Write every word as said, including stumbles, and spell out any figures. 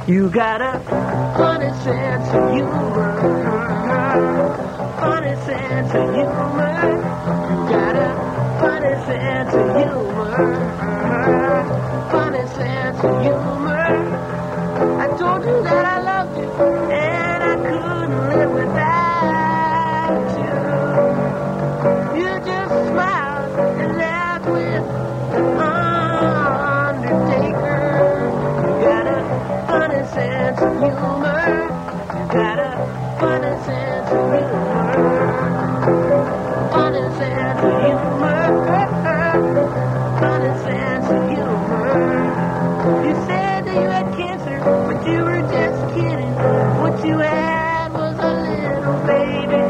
You got a funny sense of humor. Funny sense of humor. You got a funny sense of humor. Funny sense of humor. I told you that I loved you, and I couldn't live without you. You just smiled and laughed with the Undertaker. You got a funny sense of humor. You got a funny sense of humor. Funny sense of humor. Funny sense of humor. You said that you had cancer, but you were just kidding. What you had was a little baby.